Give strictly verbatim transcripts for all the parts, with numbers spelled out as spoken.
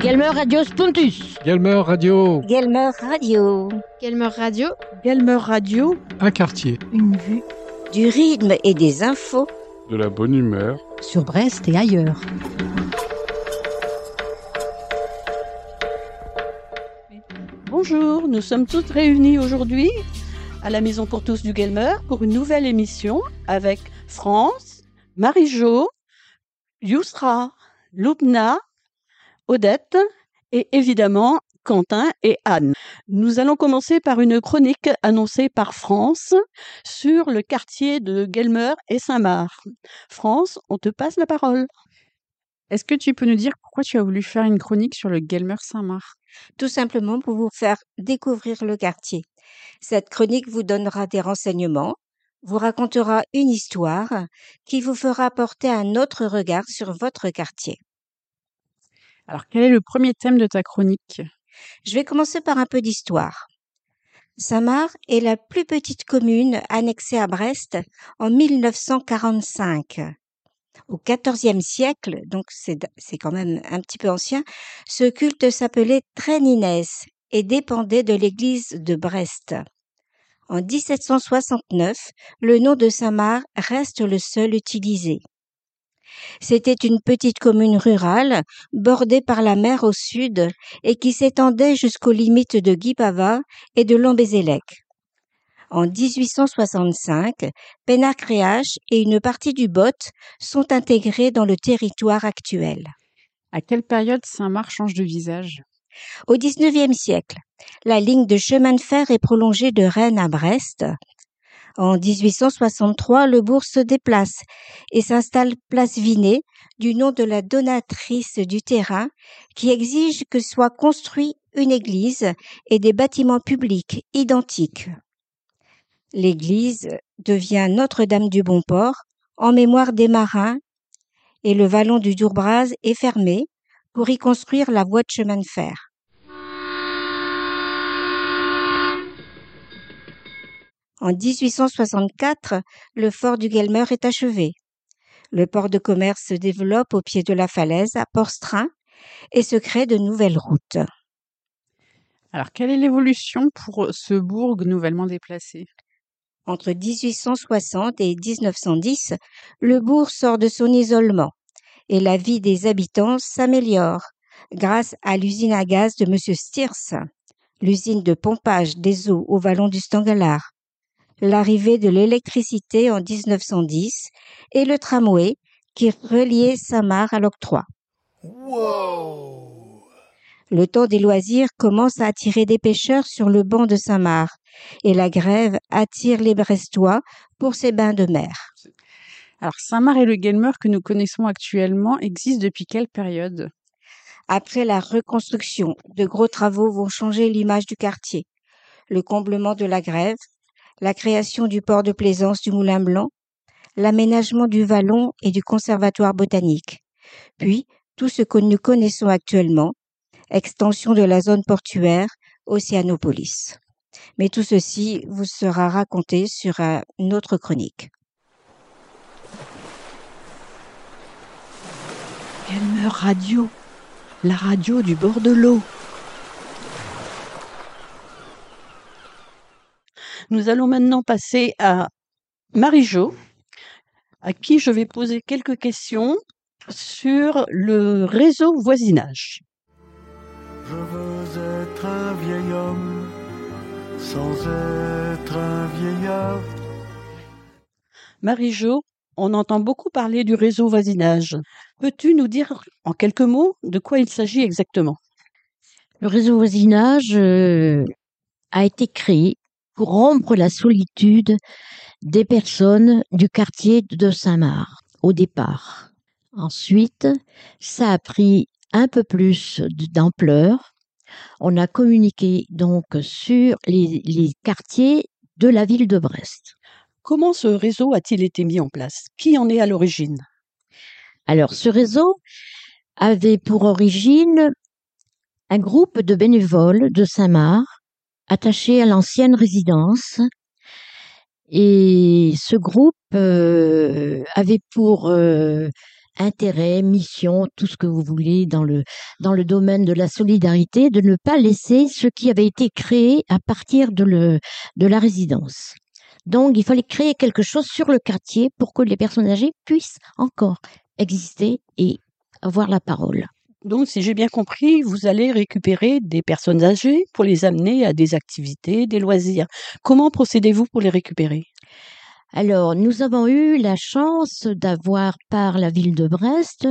Gelmer Radio Spuntus. Gelmer Radio. Gelmer Radio. Gelmer Radio. Gelmer Radio. Un quartier. Une vue. Du rythme et des infos. De la bonne humeur. Sur Brest et ailleurs. Bonjour, nous sommes toutes réunies aujourd'hui à la Maison pour tous du Gelmer pour une nouvelle émission avec France, Marie-Jo, Yousra, Loubna, Odette et évidemment Quentin et Anne. Nous allons commencer par une chronique annoncée par France sur le quartier de Gelmer et Saint-Marc. France, on te passe la parole. Est-ce que tu peux nous dire pourquoi tu as voulu faire une chronique sur le Gelmer Saint-Marc ? Tout simplement pour vous faire découvrir le quartier. Cette chronique vous donnera des renseignements, vous racontera une histoire qui vous fera porter un autre regard sur votre quartier. Alors, quel est le premier thème de ta chronique ? Je vais commencer par un peu d'histoire. Saint-Marc est la plus petite commune annexée à Brest en mille neuf cent quarante-cinq. Au quatorzième siècle, donc c'est, c'est quand même un petit peu ancien, ce culte s'appelait Tréninès et dépendait de l'église de Brest. En dix-sept cent soixante-neuf, le nom de Saint-Marc reste le seul utilisé. C'était une petite commune rurale, bordée par la mer au sud et qui s'étendait jusqu'aux limites de Guipava et de Lombézélec. En dix-huit cent soixante-cinq, Pénarcréache et une partie du Bot sont intégrés dans le territoire actuel. À quelle période Saint-Marc change de visage ? Au dix-neuvième siècle, la ligne de chemin de fer est prolongée de Rennes à Brest. En dix-huit cent soixante-trois, le bourg se déplace et s'installe place Vinet, du nom de la donatrice du terrain, qui exige que soit construit une église et des bâtiments publics identiques. L'église devient Notre-Dame du Bon-Port en mémoire des marins et le vallon du Dourbraz est fermé pour y construire la voie de chemin de fer. En dix-huit cent soixante-quatre, le fort du Gelmer est achevé. Le port de commerce se développe au pied de la falaise à Porstrain et se créent de nouvelles routes. Alors, quelle est l'évolution pour ce bourg nouvellement déplacé ? Entre dix-huit cent soixante et dix-neuf cent dix, le bourg sort de son isolement et la vie des habitants s'améliore grâce à l'usine à gaz de M. Stiers, l'usine de pompage des eaux au vallon du Stangelard, l'arrivée de l'électricité en dix-neuf cent dix et le tramway qui reliait Saint-Marc à l'octroi. Wow. Le temps des loisirs commence à attirer des pêcheurs sur le banc de Saint-Marc et la grève attire les Brestois pour ses bains de mer. Alors, Saint-Marc et le Gelmer que nous connaissons actuellement existent depuis quelle période ? Après la reconstruction, de gros travaux vont changer l'image du quartier. Le comblement de la grève, la création du port de plaisance du Moulin Blanc, l'aménagement du vallon et du conservatoire botanique, puis tout ce que nous connaissons actuellement, extension de la zone portuaire, Océanopolis. Mais tout ceci vous sera raconté sur une autre chronique. Gelmer Radio, la radio du bord de l'eau. Nous allons maintenant passer à Marie-Jo, à qui je vais poser quelques questions sur le réseau voisinage. Je veux être un vieil homme sans être un vieillard. Marie-Jo, on entend beaucoup parler du réseau voisinage. Peux-tu nous dire en quelques mots de quoi il s'agit exactement ? Le réseau voisinage euh, a été créé pour rompre la solitude des personnes du quartier de Saint-Marc au départ. Ensuite, ça a pris un peu plus d'ampleur. On a communiqué donc sur les, les quartiers de la ville de Brest. Comment ce réseau a-t-il été mis en place ? Qui en est à l'origine ? Alors, ce réseau avait pour origine un groupe de bénévoles de Saint-Marc attachés à l'ancienne résidence. Et ce groupe euh, avait pour euh, intérêt, mission, tout ce que vous voulez dans le, dans le domaine de la solidarité, de ne pas laisser ce qui avait été créé à partir de, le, de la résidence. Donc, il fallait créer quelque chose sur le quartier pour que les personnes âgées puissent encore exister et avoir la parole. Donc, si j'ai bien compris, vous allez récupérer des personnes âgées pour les amener à des activités, des loisirs. Comment procédez-vous pour les récupérer? Alors, nous avons eu la chance d'avoir par la ville de Brest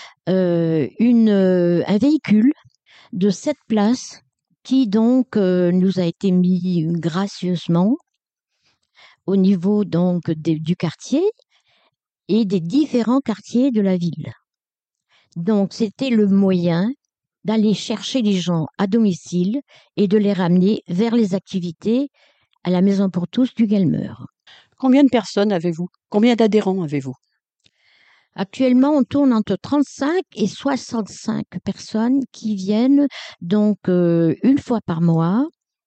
euh, une, euh, un véhicule de sept places qui donc euh, nous a été mis gracieusement au niveau donc des, du quartier et des différents quartiers de la ville. Donc, c'était le moyen d'aller chercher les gens à domicile et de les ramener vers les activités à la Maison pour tous du Guelmer. Combien de personnes avez-vous? Combien d'adhérents avez-vous? Actuellement, on tourne entre trente-cinq et soixante-cinq personnes qui viennent donc euh, une fois par mois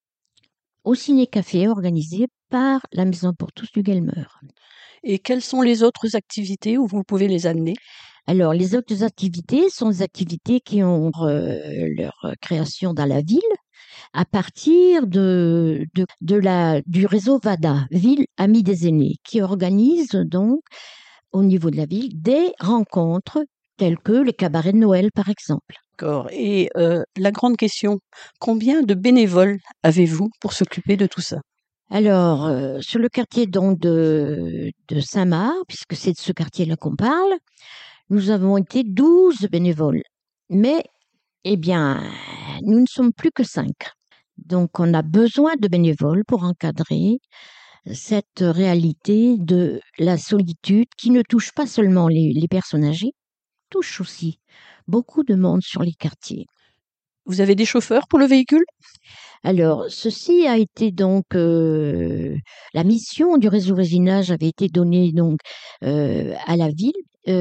au ciné-café organisé par la Maison pour tous du Guelmer. Et quelles sont les autres activités où vous pouvez les amener? Alors, les autres activités sont des activités qui ont euh, leur création dans la ville à partir de, de, de la, du réseau VADA, Ville Amis des Aînés, qui organise donc au niveau de la ville des rencontres telles que les cabarets de Noël, par exemple. D'accord. Et euh, la grande question, combien de bénévoles avez-vous pour s'occuper de tout ça? Alors, euh, sur le quartier donc de, de Saint-Marc, puisque c'est de ce quartier-là qu'on parle, nous avons été douze bénévoles. Mais, eh bien, nous ne sommes plus que cinq. Donc, on a besoin de bénévoles pour encadrer cette réalité de la solitude qui ne touche pas seulement les, les personnes âgées, touche aussi beaucoup de monde sur les quartiers. Vous avez des chauffeurs pour le véhicule? Alors, ceci a été donc euh, la mission du réseau voisinage avait été donnée donc euh, à la ville.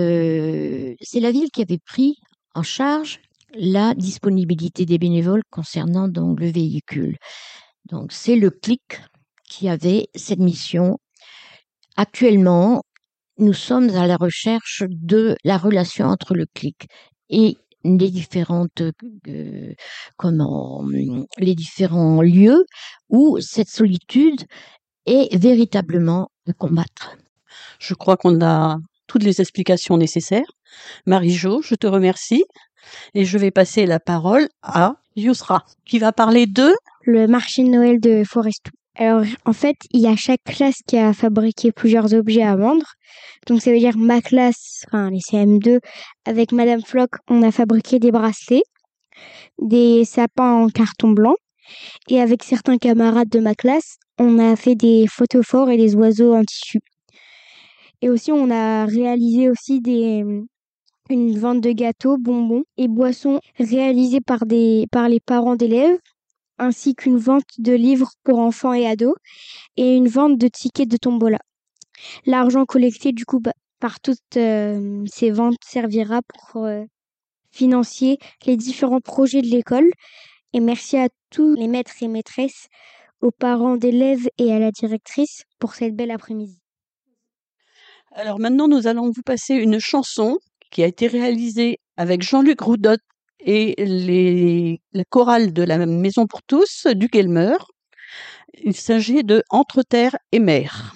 Euh, c'est la ville qui avait pris en charge la disponibilité des bénévoles concernant donc le véhicule. Donc, c'est le C L I C qui avait cette mission. Actuellement, nous sommes à la recherche de la relation entre le C L I C et les différentes euh, comment les différents lieux où cette solitude est véritablement à combattre. Je crois qu'on a toutes les explications nécessaires. Marie-Jo, je te remercie et je vais passer la parole à Yousra qui va parler de le marché de Noël de Forestou. Alors, en fait, il y a chaque classe qui a fabriqué plusieurs objets à vendre. Donc, ça veut dire ma classe, enfin, les C M deux, avec Madame Floch, on a fabriqué des bracelets, des sapins en carton blanc. Et avec certains camarades de ma classe, on a fait des photophores et des oiseaux en tissu. Et aussi, on a réalisé aussi des, une vente de gâteaux, bonbons et boissons réalisées par des, par les parents d'élèves, ainsi qu'une vente de livres pour enfants et ados, et une vente de tickets de tombola. L'argent collecté du coup bah, par toutes euh, ces ventes servira pour euh, financer les différents projets de l'école. Et merci à tous les maîtres et maîtresses, aux parents d'élèves et à la directrice pour cette belle après-midi. Alors maintenant, nous allons vous passer une chanson qui a été réalisée avec Jean-Luc Roudot et les, la chorale de la Maison pour tous du Guelmer. Il s'agit de Entre terre et mer.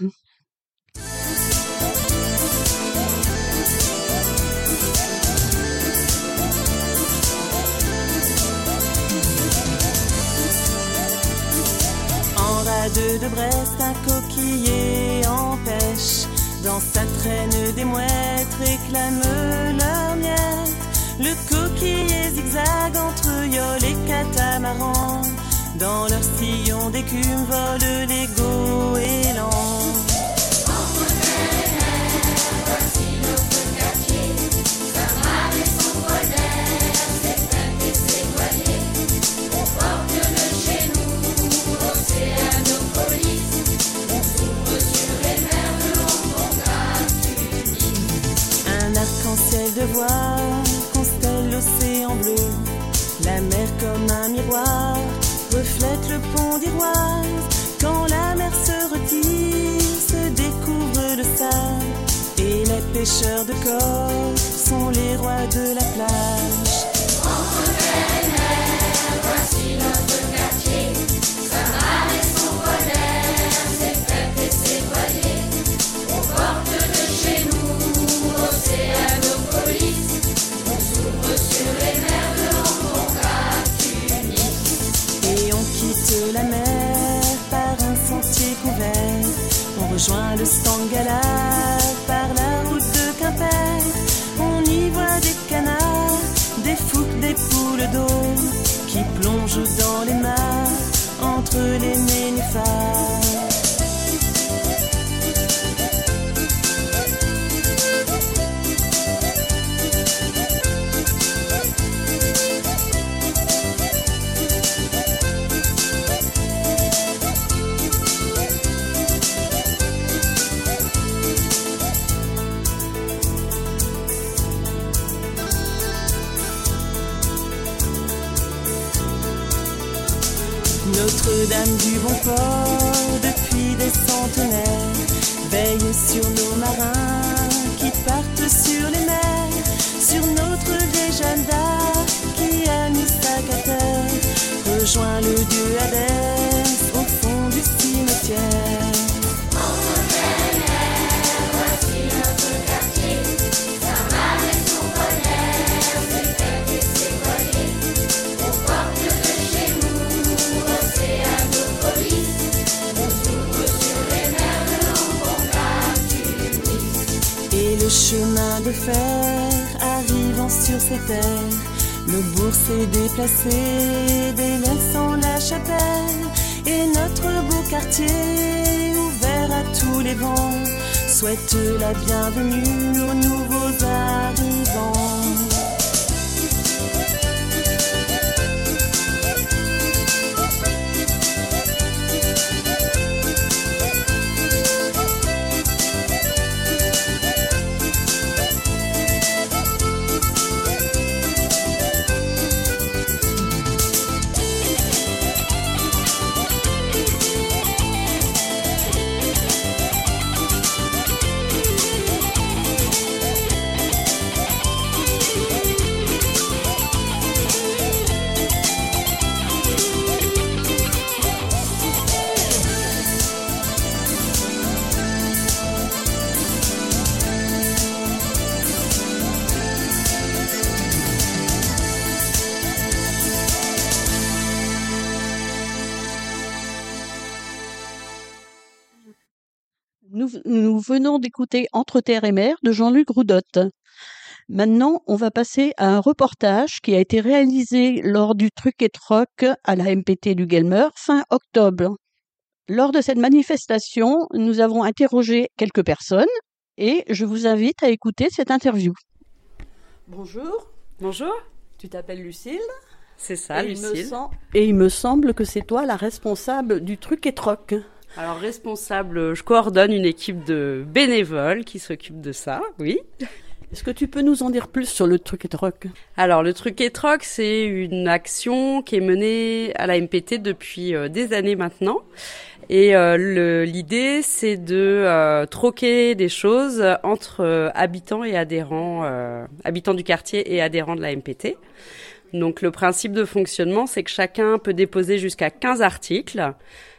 En rade de Brest, un coquillier en pêche. Dans sa traîne des mouettes réclament leur miette. Le coquillier zigzag entre yole et catamaran. Dans leur sillon d'écume volent les goélands. Entre terre et mer, voici notre quartier. Sa marée et son polaire, ses fêtes et ses voiliers. On porte le chez nous, océanopolis. On s'ouvre sur les mers de Hong Kong. Un arc-en-ciel de voile constelle l'océan bleu. La mer comme un miroir reflète le pont d'Iroise. Quand la mer se retire, se découvre le sable. Et les pêcheurs de corps sont les rois de la plage. Entre terre et mer, voici notre quartier. Samar et son polaire, ses fêtes et ses voiliers. Aux portes de chez nous, Océanopolis, on s'ouvre sur les mers de Hong Kong à Tunis. Et on quitte la mer par un sentier couvert. On rejoint le Stangala par la route de Quimper. On y voit des canards, des phoques, des poules d'eau qui plongent dans les mares entre les nénuphars. Notre-Dame du Bon Port, depuis des centenaires, veille sur nos marins qui partent sur les mers, sur notre vieille Jeanne d'Arc qui a mis sac à terre, rejoint le dieu Hadès au fond du cimetière. Entre terre et mer, voici notre quartier. Samar et son polaire, ses fêtes et ses voiliers. Aux portes de chez nous, Océanopolis, on s'ouvre sur les mers de Hong Kong à Tunis. Et le chemin de fer arrivant sur ces terres, le bourg s'est déplacé, délaissant la chapelle. Et notre beau quartier, ouvert à tous les vents, souhaite la bienvenue aux nouveaux arrivants. Nous, nous venons d'écouter Entre terre et mer de Jean-Luc Roudotte. Maintenant, on va passer à un reportage qui a été réalisé lors du Truc et Troc à la M P T du Guelmer fin octobre. Lors de cette manifestation, nous avons interrogé quelques personnes et je vous invite à écouter cette interview. Bonjour. Bonjour. Tu t'appelles Lucille? C'est ça, et il me Lucille. sem- Et il me semble que c'est toi la responsable du Truc et Troc. Alors, responsable, je coordonne une équipe de bénévoles qui s'occupe de ça, oui. Est-ce que tu peux nous en dire plus sur le Truc et Troc? Alors, le Truc et Troc, c'est une action qui est menée à la M P T depuis euh, des années maintenant. Et euh, le, l'idée, c'est de euh, troquer des choses entre euh, habitants et adhérents, euh, habitants du quartier et adhérents de la M P T. Donc, le principe de fonctionnement, c'est que chacun peut déposer jusqu'à quinze articles.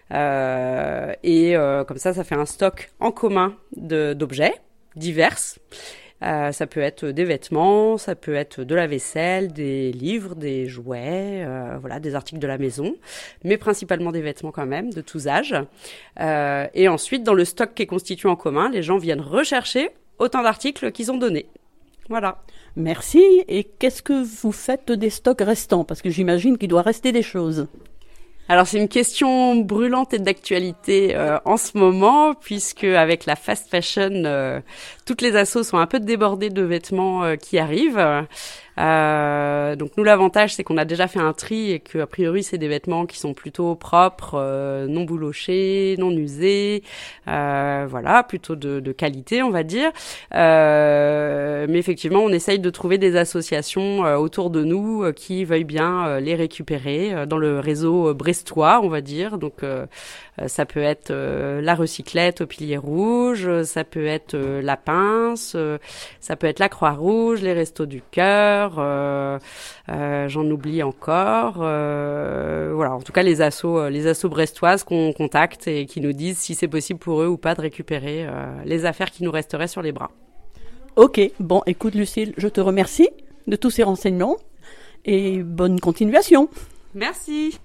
Euh, et euh, comme ça, ça fait un stock en commun de, d'objets divers. Euh, ça peut être des vêtements, ça peut être de la vaisselle, des livres, des jouets, euh, voilà, des articles de la maison, mais principalement des vêtements quand même, de tous âges. Euh, et ensuite, dans le stock qui est constitué en commun, les gens viennent rechercher autant d'articles qu'ils ont donnés. Voilà. Merci. Et qu'est-ce que vous faites des stocks restants? Parce que j'imagine qu'il doit rester des choses. Alors c'est une question brûlante et d'actualité euh, en ce moment, puisque avec la fast fashion, euh, toutes les assos sont un peu débordées de vêtements euh, qui arrivent. Euh, donc nous, l'avantage, c'est qu'on a déjà fait un tri et que a priori, c'est des vêtements qui sont plutôt propres, euh, non boulochés, non usés, euh, voilà, plutôt de, de qualité, on va dire. Euh, mais effectivement, on essaye de trouver des associations euh, autour de nous euh, qui veuillent bien euh, les récupérer euh, dans le réseau euh, brestois, on va dire. Donc euh, euh, ça peut être euh, la Recyclette au Pilier Rouge, ça peut être euh, la Pince, euh, ça peut être la Croix-Rouge, les Restos du Cœur, euh, euh, j'en oublie encore. Euh, voilà, en tout cas les assos, les assos brestoises qu'on contacte et qui nous disent si c'est possible pour eux ou pas de récupérer euh, les affaires qui nous resteraient sur les bras. Ok, bon, écoute Lucille, je te remercie de tous ces renseignements et bonne continuation. Merci.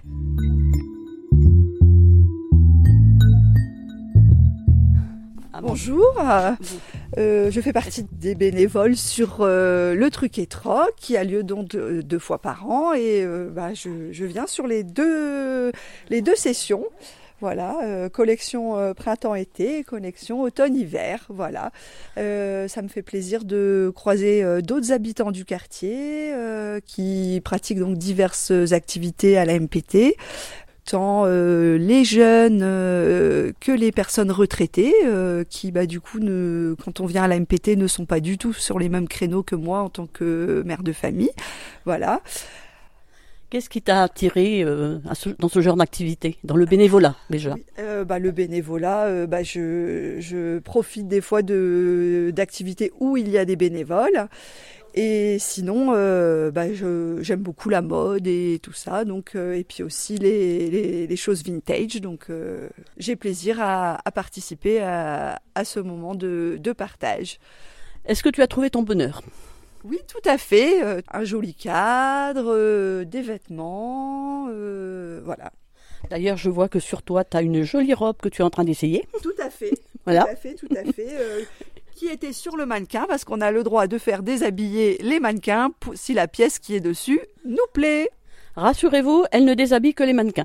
Ah, bonjour, euh, euh, je fais partie des bénévoles sur euh, le Truc et Troc qui a lieu donc deux, deux fois par an et euh, bah, je, je viens sur les deux, les deux sessions. Voilà, euh, collection euh, printemps-été, collection automne-hiver, voilà. Euh, ça me fait plaisir de croiser euh, d'autres habitants du quartier euh, qui pratiquent donc diverses activités à la M P T. Tant euh, les jeunes euh, que les personnes retraitées euh, qui bah du coup ne, quand on vient à la M P T ne sont pas du tout sur les mêmes créneaux que moi en tant que mère de famille, voilà. Qu'est-ce qui t'a attiré euh, à ce, dans ce genre d'activité, dans le bénévolat déjà? Oui, euh, bah, le bénévolat, euh, bah, je, je profite des fois de, d'activités où il y a des bénévoles. Et sinon, euh, bah, je, j'aime beaucoup la mode et tout ça, donc euh, et puis aussi les, les, les choses vintage. Donc euh, j'ai plaisir à, à participer à, à ce moment de, de partage. Est-ce que tu as trouvé ton bonheur? Oui, tout à fait. Euh, un joli cadre, euh, des vêtements, euh, voilà. D'ailleurs, je vois que sur toi, tu as une jolie robe que tu es en train d'essayer. Tout à fait. Voilà. Tout à fait, tout à fait. Euh, qui était sur le mannequin, parce qu'on a le droit de faire déshabiller les mannequins pour, si la pièce qui est dessus nous plaît. Rassurez-vous, elle ne déshabille que les mannequins.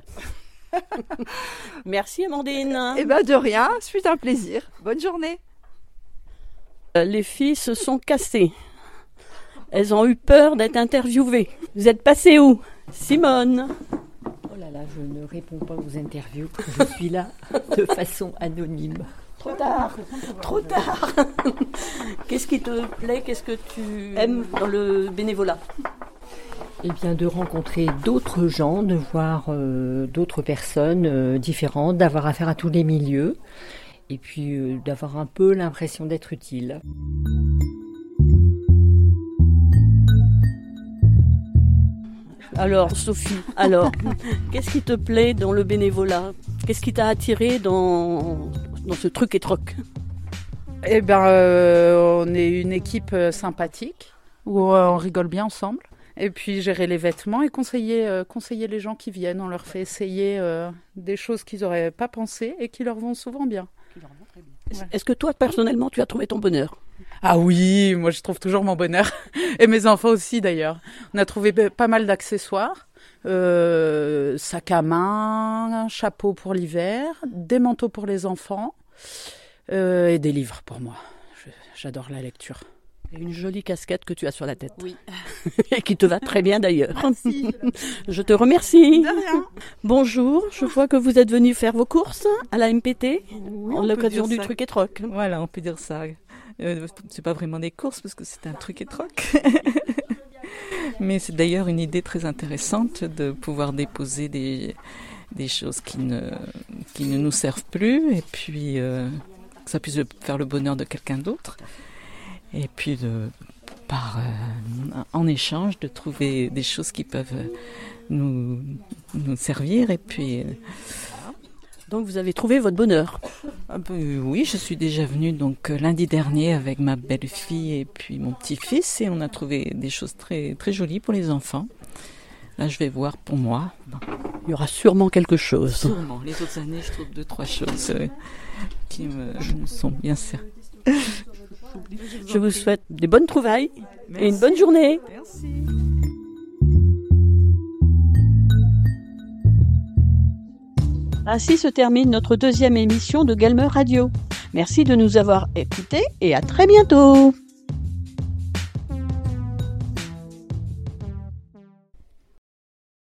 Merci Amandine. Eh ben de rien, c'est un plaisir. Bonne journée. Les filles se sont cassées. Elles ont eu peur d'être interviewées. Vous êtes passées où? Simone? Oh là là, je ne réponds pas aux interviews. Je suis là de façon anonyme. Trop tard, trop tard. Qu'est-ce qui te plaît? Qu'est-ce que tu aimes dans le bénévolat? Eh bien, de rencontrer d'autres gens, de voir euh, d'autres personnes euh, différentes, d'avoir affaire à tous les milieux, et puis euh, d'avoir un peu l'impression d'être utile. Alors, Sophie, alors, qu'est-ce qui te plaît dans le bénévolat? Qu'est-ce qui t'a attiré dans, dans ce truc et troc? Eh bien, euh, on est une équipe sympathique, où on rigole bien ensemble. Et puis, gérer les vêtements et conseiller, euh, conseiller les gens qui viennent. On leur fait essayer euh, des choses qu'ils n'auraient pas pensé et qui leur vont souvent bien. Ouais. Est-ce que toi, personnellement, tu as trouvé ton bonheur? Ah oui, moi je trouve toujours mon bonheur. Et mes enfants aussi d'ailleurs. On a trouvé pas mal d'accessoires. Euh, sac à main, chapeau pour l'hiver, des manteaux pour les enfants euh, et des livres pour moi. Je, j'adore la lecture. Et une jolie casquette que tu as sur la tête. Oui. Et qui te va très bien d'ailleurs. Merci. Je te remercie. De rien. Bonjour, je vois que vous êtes venu faire vos courses à la M P T Oui, en on peut l'occasion dire du ça. truc et troc. Voilà, on peut dire ça. Euh, c'est pas vraiment des courses parce que c'est un truc et troc. Mais c'est d'ailleurs une idée très intéressante de pouvoir déposer des, des choses qui ne, qui ne nous servent plus et puis euh, que ça puisse faire le bonheur de quelqu'un d'autre. Et puis de, par, euh, en échange de trouver des choses qui peuvent nous, nous servir et puis... Euh, Donc vous avez trouvé votre bonheur. Ah ben, oui, je suis déjà venue donc lundi dernier avec ma belle-fille et puis mon petit-fils et on a trouvé des choses très très jolies pour les enfants. Là, je vais voir pour moi. Bon. Il y aura sûrement quelque chose. Sûrement. Les autres années, je trouve deux trois choses euh, qui me, me sont bien servies. Je vous souhaite des bonnes trouvailles. Merci. Et une bonne journée. Merci. Ainsi se termine notre deuxième émission de Galmer Radio. Merci de nous avoir écoutés et à très bientôt.